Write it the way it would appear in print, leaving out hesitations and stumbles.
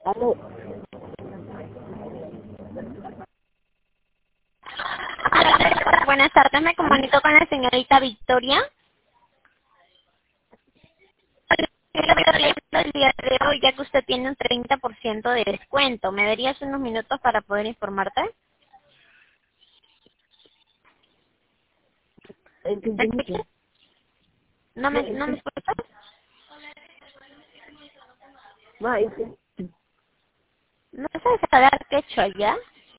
Aló. Hola, buenas tardes, me comunico con la señorita Victoria. Hola, Victoria, el día de hoy, ya que usted tiene un 30% de descuento. ¿Me darías unos minutos para poder informarte? ¿Me Entendí mucho. escuchas? ¿No me escuchas? Ma, entendí. ¿No sabes hablar quechua ya?